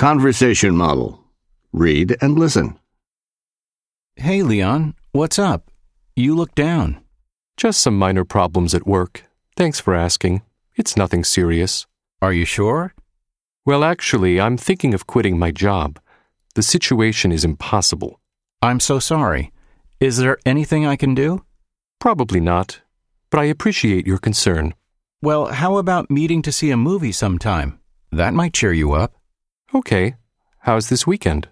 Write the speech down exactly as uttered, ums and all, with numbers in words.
Conversation model. Read and listen. Hey, Leon, what's up? You look down. Just some minor problems at work. Thanks for asking. It's nothing serious. Are you sure? Well, actually, I'm thinking of quitting my job. The situation is impossible. I'm so sorry. Is there anything I can do? Probably not, but I appreciate your concern. Well, how about meeting to see a movie sometime? That might cheer you up. Okay. How's this weekend?